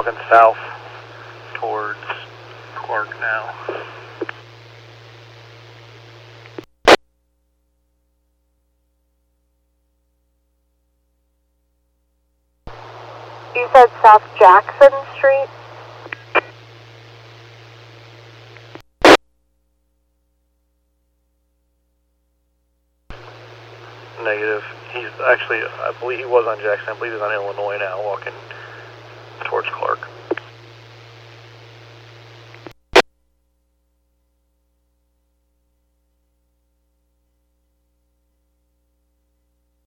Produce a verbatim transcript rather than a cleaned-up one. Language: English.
Walking south towards Clark now. You said South Jackson Street? Negative. He's actually, I believe he was on Jackson. I believe he's on Illinois now, walking towards Clark.